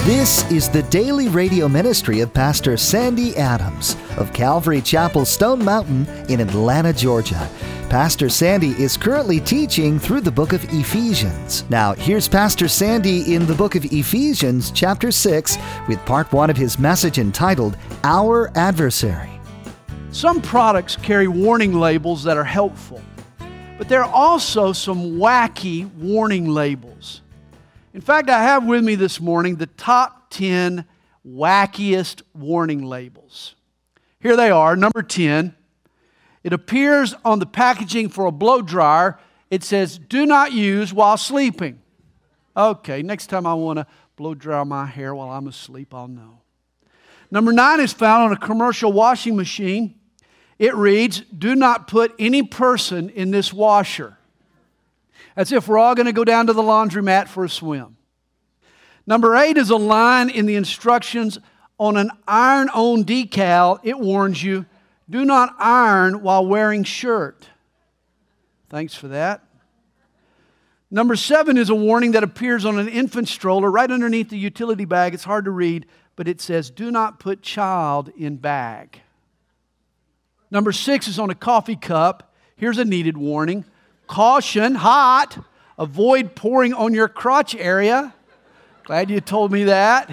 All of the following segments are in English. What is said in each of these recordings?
This is the daily radio ministry of Pastor Sandy Adams of Calvary Chapel, Stone Mountain in Atlanta, Georgia. Pastor Sandy is currently teaching through the book of Ephesians. Now, here's Pastor Sandy in the book of Ephesians, chapter 6, with part 1 of his message entitled, Our Adversary. Some products carry warning labels that are helpful, but there are also some wacky warning labels. In fact, I have with me this morning the top 10 wackiest warning labels. Here they are. Number 10, it appears on the packaging for a blow dryer. It says, do not use while sleeping. Okay, next time I want to blow dry my hair while I'm asleep, I'll know. Number 9 is found on a commercial washing machine. It reads, do not put any person in this washer. As if we're all going to go down to the laundromat for a swim. Number 8 is a line in the instructions on an iron-on decal. It warns you, do not iron while wearing shirt. Thanks for that. Number 7 is a warning that appears on an infant stroller right underneath the utility bag. It's hard to read, but it says, do not put child in bag. Number 6 is on a coffee cup. Here's a needed warning. Caution, hot. Avoid pouring on your crotch area. Glad you told me that.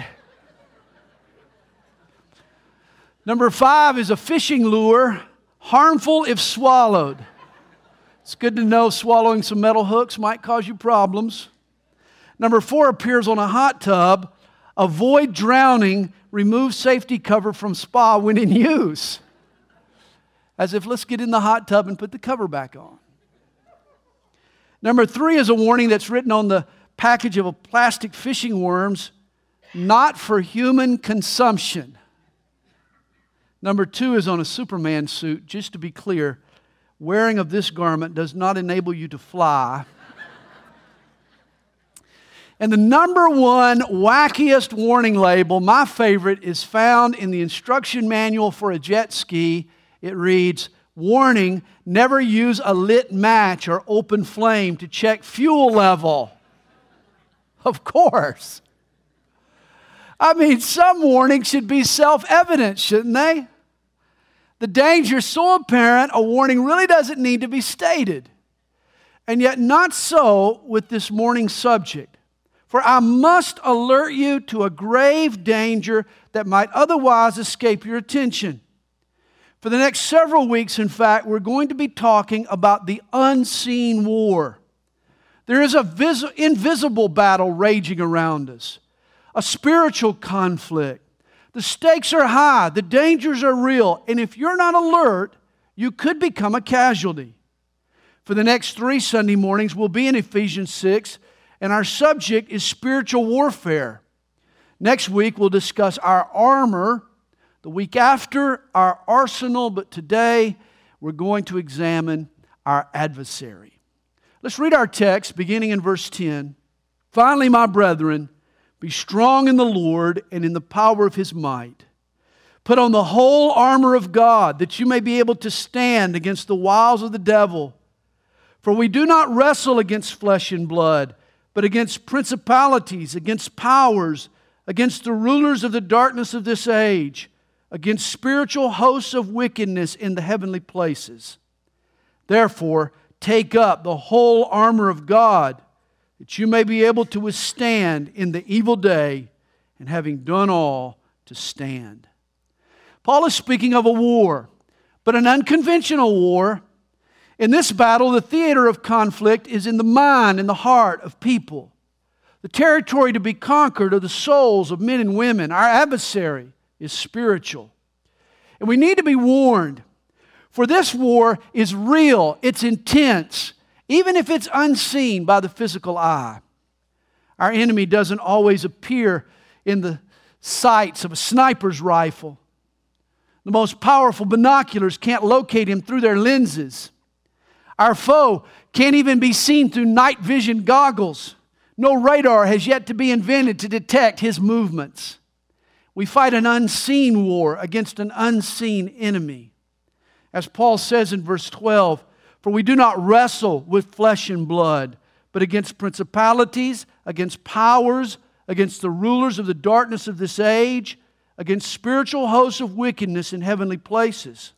Number 5 is a fishing lure. Harmful if swallowed. It's good to know swallowing some metal hooks might cause you problems. Number 4 appears on a hot tub. Avoid drowning. Remove safety cover from spa when in use. As if let's get in the hot tub and put the cover back on. Number 3 is a warning that's written on the package of a plastic fishing worms, not for human consumption. Number 2 is on a Superman suit. Just to be clear, wearing of this garment does not enable you to fly. And the number 1 wackiest warning label, my favorite, is found in the instruction manual for a jet ski. It reads, warning, never use a lit match or open flame to check fuel level. Of course. I mean, some warnings should be self-evident, shouldn't they? The danger is so apparent, a warning really doesn't need to be stated. And yet not so with this morning's subject. For I must alert you to a grave danger that might otherwise escape your attention. For the next several weeks, in fact, we're going to be talking about the unseen war. There is an invisible battle raging around us, a spiritual conflict. The stakes are high, the dangers are real, and if you're not alert, you could become a casualty. For the next 3 Sunday mornings, we'll be in Ephesians 6, and our subject is spiritual warfare. Next week, we'll discuss our armor. The week after, our arsenal, but today we're going to examine our adversary. Let's read our text beginning in verse 10. Finally, my brethren, be strong in the Lord and in the power of His might. Put on the whole armor of God, that you may be able to stand against the wiles of the devil. For we do not wrestle against flesh and blood, but against principalities, against powers, against the rulers of the darkness of this age, against spiritual hosts of wickedness in the heavenly places. Therefore, take up the whole armor of God, that you may be able to withstand in the evil day, and having done all, to stand. Paul is speaking of a war, but an unconventional war. In this battle, the theater of conflict is in the mind and the heart of people. The territory to be conquered are the souls of men and women. Our adversary is spiritual. And we need to be warned, for this war is real, it's intense, even if it's unseen by the physical eye. Our enemy doesn't always appear in the sights of a sniper's rifle. The most powerful binoculars can't locate him through their lenses. Our foe can't even be seen through night vision goggles. No radar has yet to be invented to detect his movements. We fight an unseen war against an unseen enemy. As Paul says in verse 12, for we do not wrestle with flesh and blood, but against principalities, against powers, against the rulers of the darkness of this age, against spiritual hosts of wickedness in heavenly places.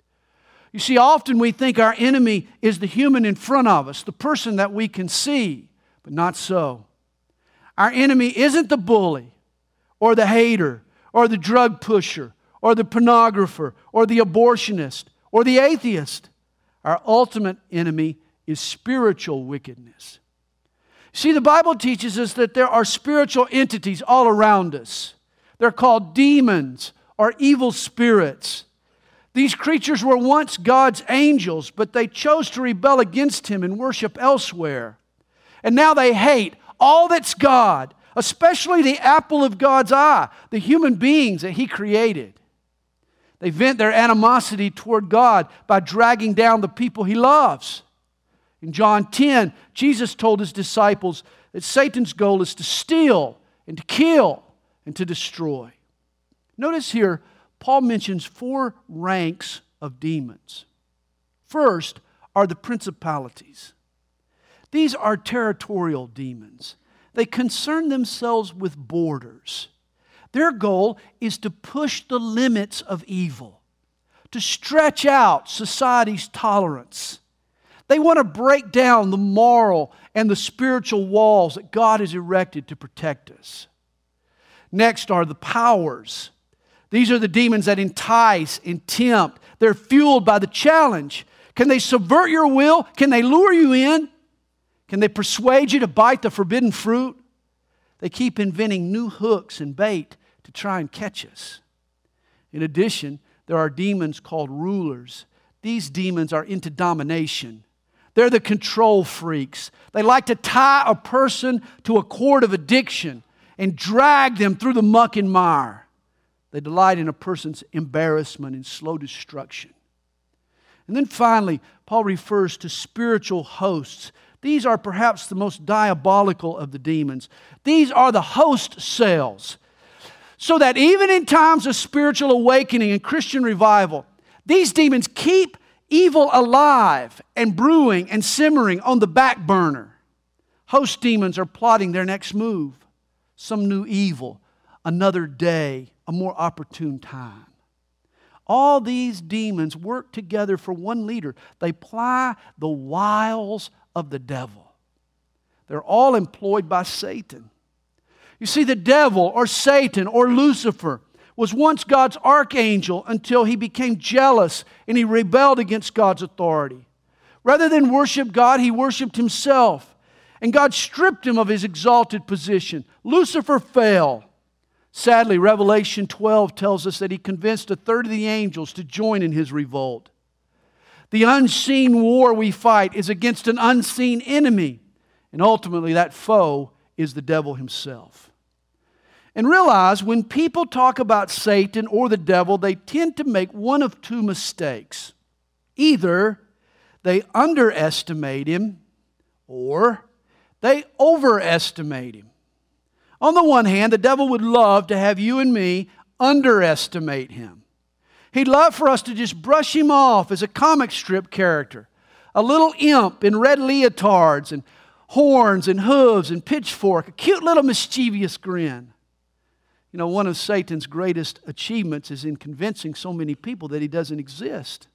You see, often we think our enemy is the human in front of us, the person that we can see, but not so. Our enemy isn't the bully, or the hater, or the drug pusher, or the pornographer, or the abortionist, or the atheist. Our ultimate enemy is spiritual wickedness. See, the Bible teaches us that there are spiritual entities all around us. They're called demons or evil spirits. These creatures were once God's angels, but they chose to rebel against Him and worship elsewhere. And now they hate all that's God, especially the apple of God's eye, the human beings that He created. They vent their animosity toward God by dragging down the people He loves. In John 10, Jesus told His disciples that Satan's goal is to steal and to kill and to destroy. Notice here, Paul mentions 4 ranks of demons. First are the principalities. These are territorial demons. They concern themselves with borders. Their goal is to push the limits of evil, to stretch out society's tolerance. They want to break down the moral and the spiritual walls that God has erected to protect us. Next are the powers. These are the demons that entice and tempt. They're fueled by the challenge. Can they subvert your will? Can they lure you in? Can they persuade you to bite the forbidden fruit? They keep inventing new hooks and bait to try and catch us. In addition, there are demons called rulers. These demons are into domination. They're the control freaks. They like to tie a person to a cord of addiction and drag them through the muck and mire. They delight in a person's embarrassment and slow destruction. And then finally, Paul refers to spiritual hosts. These are perhaps the most diabolical of the demons. These are the host cells. So that even in times of spiritual awakening and Christian revival, these demons keep evil alive and brewing and simmering on the back burner. Host demons are plotting their next move. Some new evil, another day, a more opportune time. All these demons work together for one leader. They ply the wiles of the devil. They're all employed by Satan. You see, the devil or Satan or Lucifer was once God's archangel until he became jealous and he rebelled against God's authority. Rather than worship God, he worshiped himself. And God stripped him of his exalted position. Lucifer fell. Sadly, Revelation 12 tells us that he convinced 1/3 of the angels to join in his revolt. The unseen war we fight is against an unseen enemy. And ultimately, that foe is the devil himself. And realize when people talk about Satan or the devil, they tend to make one of 2 mistakes. Either they underestimate him or they overestimate him. On the one hand, the devil would love to have you and me underestimate him. He'd love for us to just brush him off as a comic strip character, a little imp in red leotards and horns and hooves and pitchfork, a cute little mischievous grin. You know, one of Satan's greatest achievements is in convincing so many people that he doesn't exist.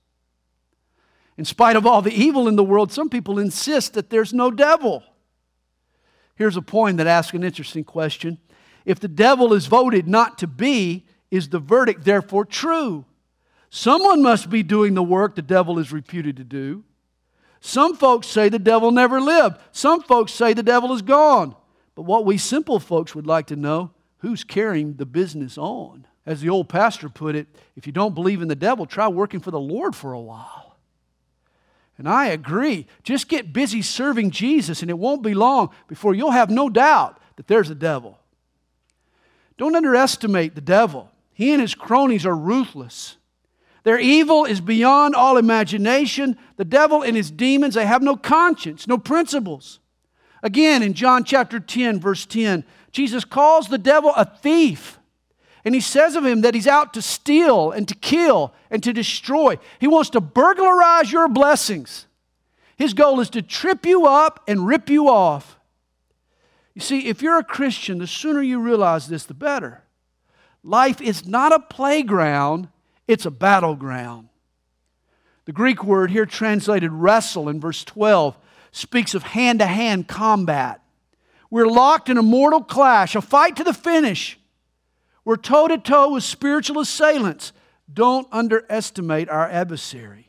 In spite of all the evil in the world, some people insist that there's no devil. Here's a point that asks an interesting question. If the devil is voted not to be, is the verdict therefore true? Someone must be doing the work the devil is reputed to do. Some folks say the devil never lived. Some folks say the devil is gone. But what we simple folks would like to know, who's carrying the business on? As the old pastor put it, if you don't believe in the devil, try working for the Lord for a while. And I agree. Just get busy serving Jesus and it won't be long before you'll have no doubt that there's a devil. Don't underestimate the devil. He and his cronies are ruthless. Their evil is beyond all imagination. The devil and his demons, they have no conscience, no principles. Again, in John chapter 10, verse 10, Jesus calls the devil a thief. And he says of him that he's out to steal and to kill and to destroy. He wants to burglarize your blessings. His goal is to trip you up and rip you off. You see, if you're a Christian, the sooner you realize this, the better. Life is not a playground, it's a battleground. The Greek word here translated wrestle in verse 12 speaks of hand-to-hand combat. We're locked in a mortal clash, a fight to the finish. We're toe-to-toe with spiritual assailants. Don't underestimate our adversary.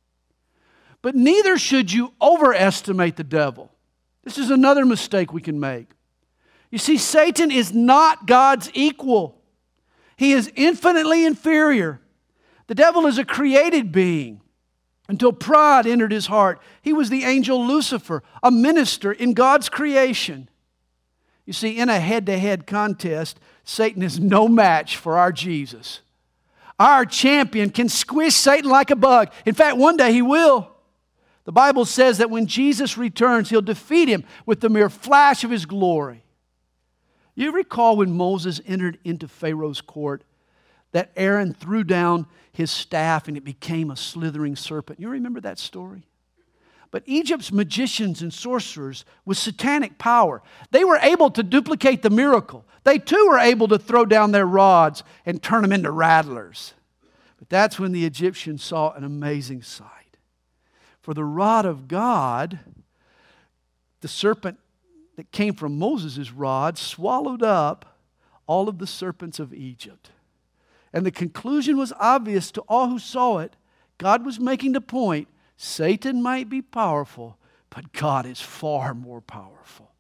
But neither should you overestimate the devil. This is another mistake we can make. You see, Satan is not God's equal. He is infinitely inferior. The devil is a created being. Until pride entered his heart, he was the angel Lucifer, a minister in God's creation. You see, in a head-to-head contest, Satan is no match for our Jesus. Our champion can squish Satan like a bug. In fact, one day he will. The Bible says that when Jesus returns, he'll defeat him with the mere flash of his glory. You recall when Moses entered into Pharaoh's court that Aaron threw down his staff and it became a slithering serpent? You remember that story? But Egypt's magicians and sorcerers with satanic power, they were able to duplicate the miracle. They too were able to throw down their rods and turn them into rattlers. But that's when the Egyptians saw an amazing sight. For the rod of God, the serpent that came from Moses' rod, swallowed up all of the serpents of Egypt. And the conclusion was obvious to all who saw it. God was making the point, Satan might be powerful, but God is far more powerful.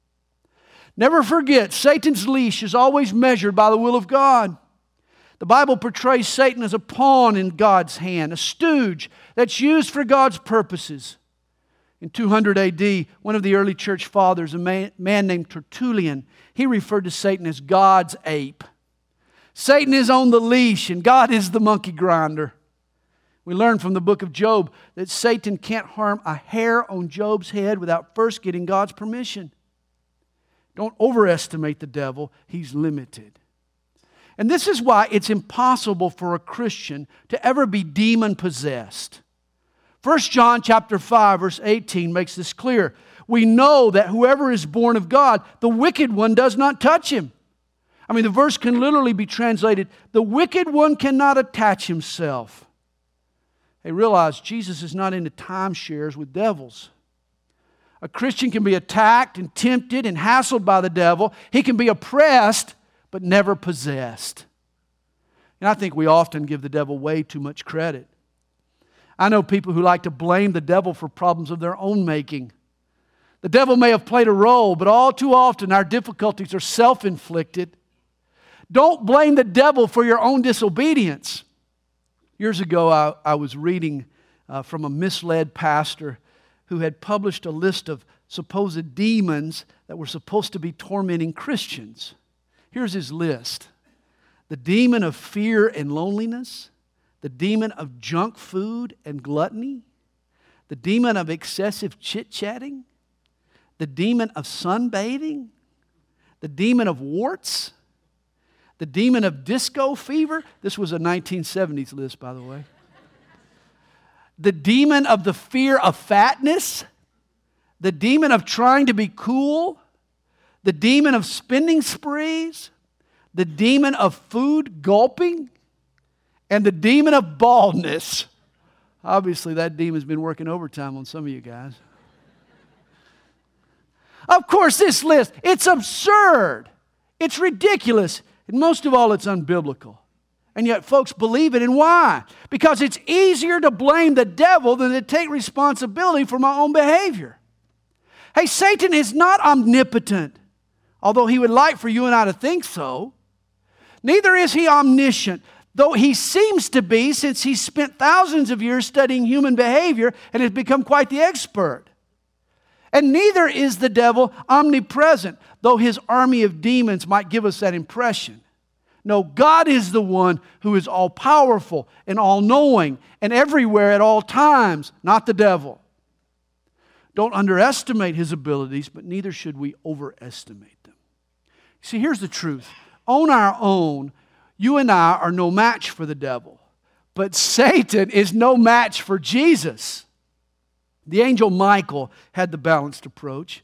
Never forget, Satan's leash is always measured by the will of God. The Bible portrays Satan as a pawn in God's hand, a stooge that's used for God's purposes. In 200 AD, one of the early church fathers, a man named Tertullian, he referred to Satan as God's ape. Satan is on the leash and God is the monkey grinder. We learn from the book of Job that Satan can't harm a hair on Job's head without first getting God's permission. Don't overestimate the devil. He's limited. And this is why it's impossible for a Christian to ever be demon-possessed. 1 John chapter 5, verse 18 makes this clear. We know that whoever is born of God, the wicked one does not touch him. I mean, the verse can literally be translated, the wicked one cannot attach himself. Hey, realize Jesus is not into timeshares with devils. A Christian can be attacked and tempted and hassled by the devil. He can be oppressed, but never possessed. And I think we often give the devil way too much credit. I know people who like to blame the devil for problems of their own making. The devil may have played a role, but all too often our difficulties are self-inflicted. Don't blame the devil for your own disobedience. Years ago, I was reading from a misled pastor who had published a list of supposed demons that were supposed to be tormenting Christians. Here's his list. The demon of fear and loneliness, the demon of junk food and gluttony, the demon of excessive chit-chatting, the demon of sunbathing, the demon of warts, the demon of disco fever. This was a 1970s list, by the way. The demon of the fear of fatness, the demon of trying to be cool, the demon of spending sprees, the demon of food gulping, and the demon of baldness. Obviously, that demon's been working overtime on some of you guys. Of course, this list, it's absurd. It's ridiculous. And most of all, it's unbiblical. And yet folks believe it. And why? Because it's easier to blame the devil than to take responsibility for my own behavior. Hey, Satan is not omnipotent, although he would like for you and I to think so. Neither is he omniscient, though he seems to be, since he's spent thousands of years studying human behavior and has become quite the expert. And neither is the devil omnipresent, though his army of demons might give us that impression. No, God is the one who is all-powerful and all-knowing and everywhere at all times, not the devil. Don't underestimate his abilities, but neither should we overestimate them. See, here's the truth. On our own, you and I are no match for the devil, but Satan is no match for Jesus. The angel Michael had the balanced approach.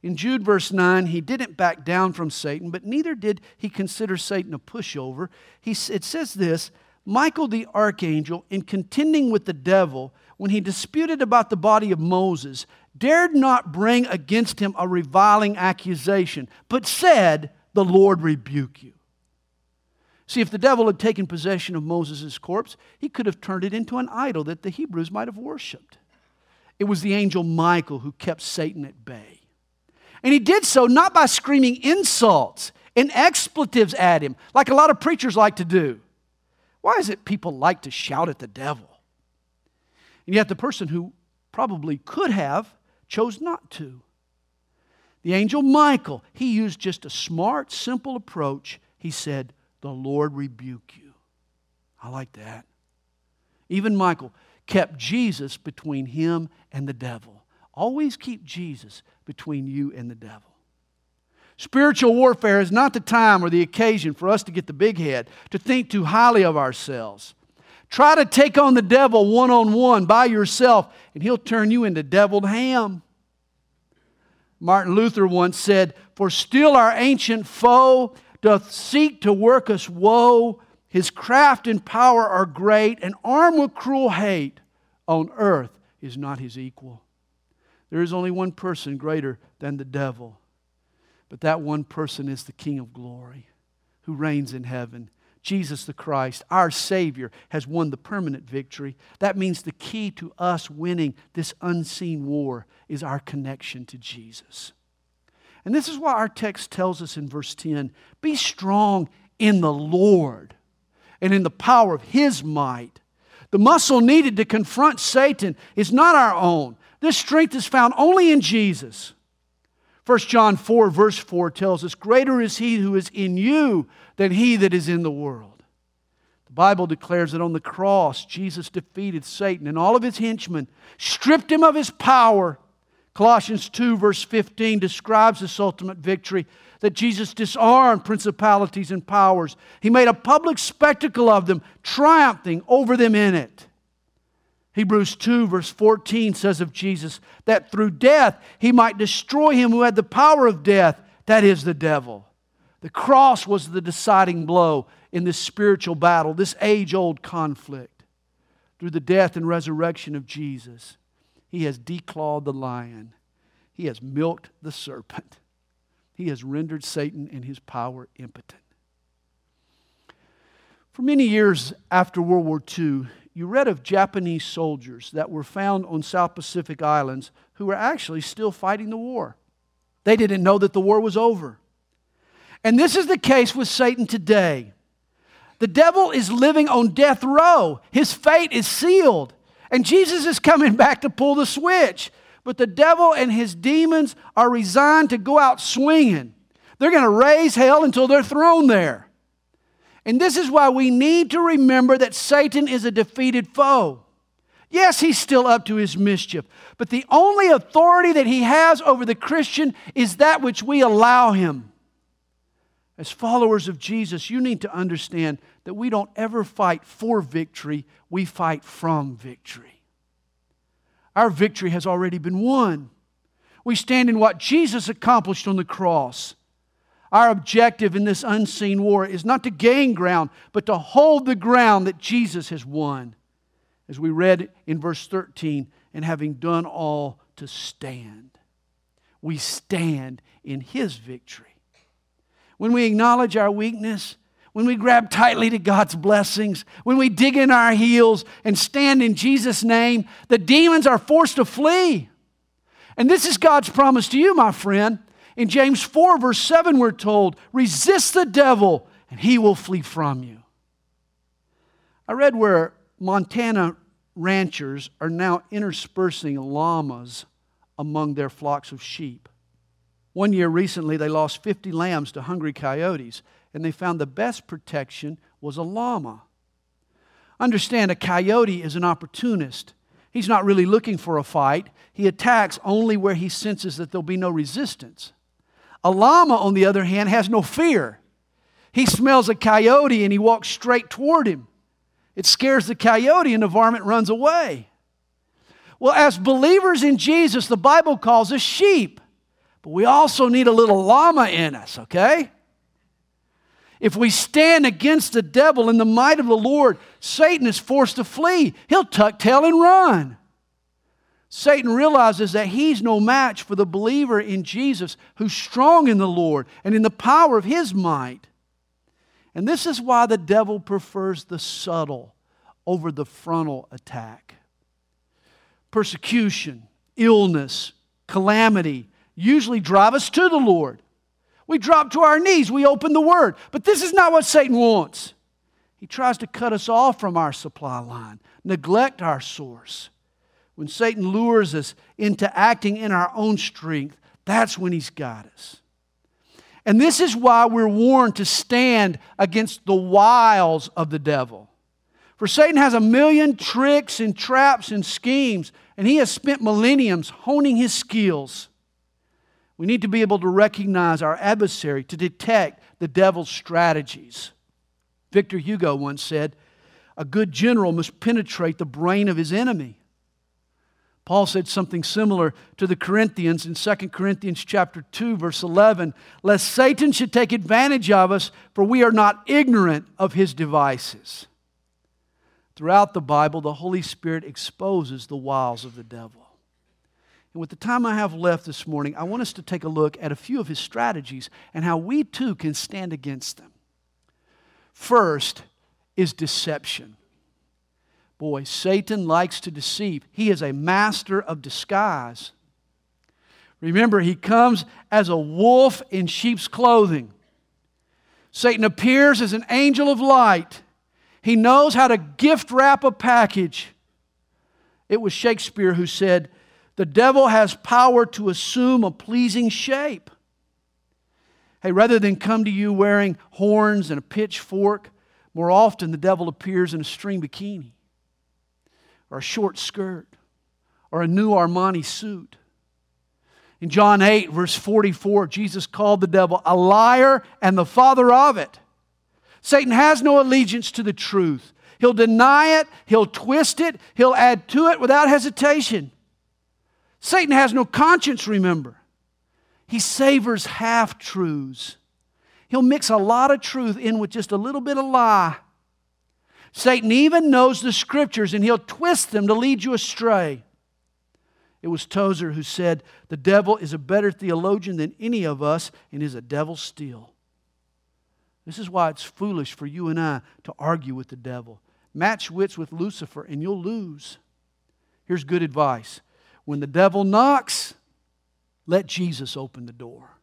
In Jude verse 9, he didn't back down from Satan, but neither did he consider Satan a pushover. It says this, Michael the archangel, in contending with the devil, when he disputed about the body of Moses, dared not bring against him a reviling accusation, but said, the Lord rebuke you. See, if the devil had taken possession of Moses' corpse, he could have turned it into an idol that the Hebrews might have worshipped. It was the angel Michael who kept Satan at bay. And he did so not by screaming insults and expletives at him, like a lot of preachers like to do. Why is it people like to shout at the devil? And yet the person who probably could have chose not to. The angel Michael, he used just a smart, simple approach. He said, the Lord rebuke you. I like that. Even Michael kept Jesus between him and the devil. Always keep Jesus between you and the devil. Spiritual warfare is not the time or the occasion for us to get the big head, to think too highly of ourselves. Try to take on the devil one-on-one by yourself, and he'll turn you into deviled ham. Martin Luther once said, for still our ancient foe doth seek to work us woe. His craft and power are great, and armed with cruel hate on earth is not his equal. There is only one person greater than the devil. But that one person is the King of glory who reigns in heaven. Jesus the Christ, our Savior, has won the permanent victory. That means the key to us winning this unseen war is our connection to Jesus. And this is why our text tells us in verse 10, be strong in the Lord and in the power of His might. The muscle needed to confront Satan is not our own. This strength is found only in Jesus. 1 John 4 verse 4 tells us, greater is He who is in you than he that is in the world. The Bible declares that on the cross, Jesus defeated Satan and all of his henchmen, stripped him of his power. Colossians 2 verse 15 describes this ultimate victory, that Jesus disarmed principalities and powers. He made a public spectacle of them, triumphing over them in it. Hebrews 2 verse 14 says of Jesus that through death He might destroy him who had the power of death, that is the devil. The cross was the deciding blow in this spiritual battle, this age-old conflict. Through the death and resurrection of Jesus, He has declawed the lion. He has milked the serpent. He has rendered Satan and his power impotent. For many years after World War II, you read of Japanese soldiers that were found on South Pacific Islands who were actually still fighting the war. They didn't know that the war was over. And this is the case with Satan today. The devil is living on death row. His fate is sealed. And Jesus is coming back to pull the switch. But the devil and his demons are resigned to go out swinging. They're going to raise hell until they're thrown there. And this is why we need to remember that Satan is a defeated foe. Yes, he's still up to his mischief, but the only authority that he has over the Christian is that which we allow him. As followers of Jesus, you need to understand that we don't ever fight for victory, we fight from victory. Our victory has already been won. We stand in what Jesus accomplished on the cross. Our objective in this unseen war is not to gain ground, but to hold the ground that Jesus has won. As we read in verse 13, and having done all to stand. We stand in His victory. When we acknowledge our weakness, when we grab tightly to God's blessings, when we dig in our heels and stand in Jesus' name, the demons are forced to flee. And this is God's promise to you, my friend. In James 4 verse 7 we're told, resist the devil and he will flee from you. I read where Montana ranchers are now interspersing llamas among their flocks of sheep. One year recently they lost 50 lambs to hungry coyotes, and they found the best protection was a llama. Understand, a coyote is an opportunist. He's not really looking for a fight. He attacks only where he senses that there'll be no resistance. A llama, on the other hand, has no fear. He smells a coyote and he walks straight toward him. It scares the coyote and the varmint runs away. Well, as believers in Jesus, the Bible calls us sheep. But we also need a little llama in us, okay? If we stand against the devil in the might of the Lord, Satan is forced to flee. He'll tuck tail and run. Satan realizes that he's no match for the believer in Jesus who's strong in the Lord and in the power of His might. And this is why the devil prefers the subtle over the frontal attack. Persecution, illness, calamity usually drive us to the Lord. We drop to our knees, we open the Word. But this is not what Satan wants. He tries to cut us off from our supply line, neglect our source. When Satan lures us into acting in our own strength, that's when he's got us. And this is why we're warned to stand against the wiles of the devil. For Satan has a million tricks and traps and schemes, and he has spent millenniums honing his skills. We need to be able to recognize our adversary, to detect the devil's strategies. Victor Hugo once said, "A good general must penetrate the brain of his enemy." Paul said something similar to the Corinthians in 2 Corinthians chapter 2, verse 11, "Lest Satan should take advantage of us, for we are not ignorant of his devices." Throughout the Bible, the Holy Spirit exposes the wiles of the devil. And with the time I have left this morning, I want us to take a look at a few of his strategies and how we too can stand against them. First is deception. Boy, Satan likes to deceive. He is a master of disguise. Remember, he comes as a wolf in sheep's clothing. Satan appears as an angel of light. He knows how to gift wrap a package. It was Shakespeare who said, "The devil has power to assume a pleasing shape." Hey, rather than come to you wearing horns and a pitchfork, more often the devil appears in a string bikini, or a short skirt, or a new Armani suit. In John 8, verse 44, Jesus called the devil a liar and the father of it. Satan has no allegiance to the truth. He'll deny it, he'll twist it, he'll add to it without hesitation. Satan has no conscience, remember. He savors half-truths. He'll mix a lot of truth in with just a little bit of lie. Satan even knows the Scriptures, and he'll twist them to lead you astray. It was Tozer who said, "The devil is a better theologian than any of us and is a devil still." This is why it's foolish for you and I to argue with the devil. Match wits with Lucifer and you'll lose. Here's good advice. When the devil knocks, let Jesus open the door.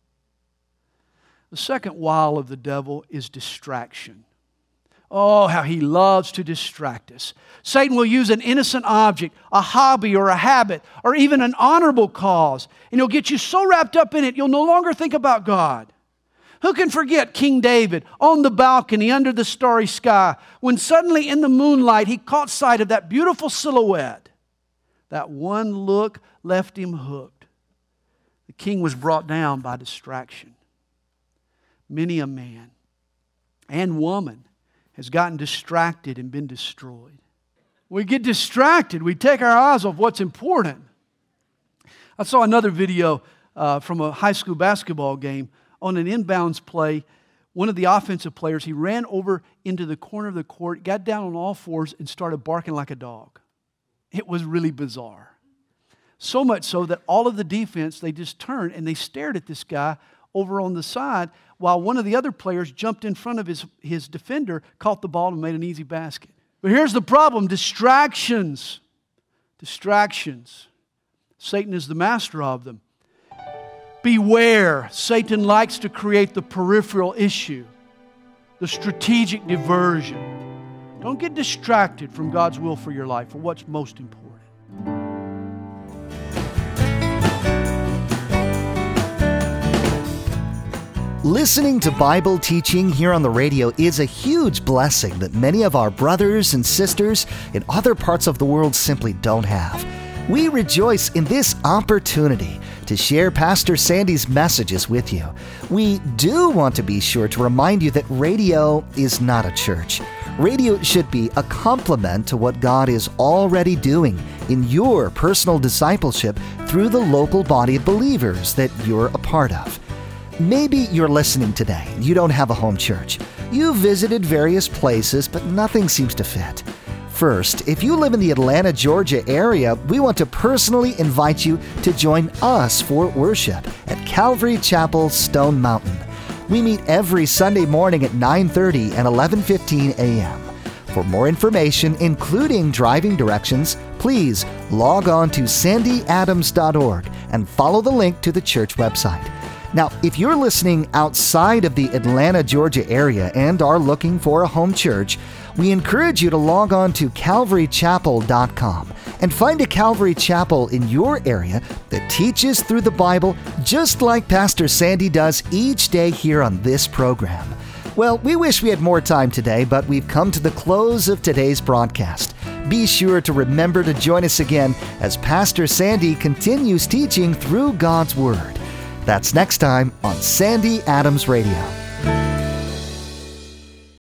The second wile of the devil is distraction. Oh, how he loves to distract us. Satan will use an innocent object, a hobby or a habit, or even an honorable cause, and he'll get you so wrapped up in it you'll no longer think about God. Who can forget King David on the balcony under the starry sky when suddenly in the moonlight he caught sight of that beautiful silhouette? That one look left him hooked. The king was brought down by distraction. Many a man and woman has gotten distracted and been destroyed. We get distracted. We take our eyes off what's important. I saw another video from a high school basketball game. On an inbounds play, one of the offensive players, he ran over into the corner of the court, got down on all fours, and started barking like a dog. It was really bizarre. So much so that all of the defense, they just turned and they stared at this guy over on the side while one of the other players jumped in front of his defender, caught the ball and made an easy basket. But here's the problem, distractions. Distractions. Satan is the master of them. Beware, Satan likes to create the peripheral issue, the strategic diversion. Don't get distracted from God's will for your life, for what's most important. Listening to Bible teaching here on the radio is a huge blessing that many of our brothers and sisters in other parts of the world simply don't have. We rejoice in this opportunity to share Pastor Sandy's messages with you. We do want to be sure to remind you that radio is not a church. Radio should be a complement to what God is already doing in your personal discipleship through the local body of believers that you're a part of. Maybe you're listening today. You don't have a home church. You've visited various places, but nothing seems to fit. First, if you live in the Atlanta, Georgia area, we want to personally invite you to join us for worship at Calvary Chapel, Stone Mountain. We meet every Sunday morning at 9:30 and 11:15 a.m. For more information, including driving directions, please log on to sandyadams.org and follow the link to the church website. Now, if you're listening outside of the Atlanta, Georgia area and are looking for a home church, we encourage you to log on to calvarychapel.com and find a Calvary Chapel in your area that teaches through the Bible just like Pastor Sandy does each day here on this program. Well, we wish we had more time today, but we've come to the close of today's broadcast. Be sure to remember to join us again as Pastor Sandy continues teaching through God's Word. That's next time on Sandy Adams Radio.